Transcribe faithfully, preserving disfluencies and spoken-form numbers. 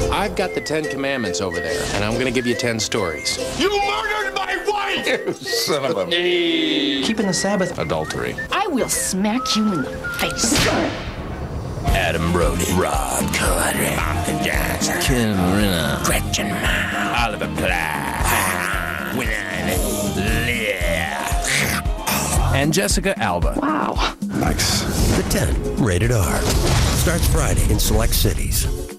I've got the Ten Commandments over there, and I'm gonna give you ten stories. You murdered my wife! You son of a... Keeping the Sabbath. Adultery. I will smack you in the face. Adam Brody, Rob Corddry, Martha Johnson, Kim Renner, Gretchen Ma, Oliver Platt, and Jessica Alba. Wow. Nice. The ten, rated R. Starts Friday in select cities.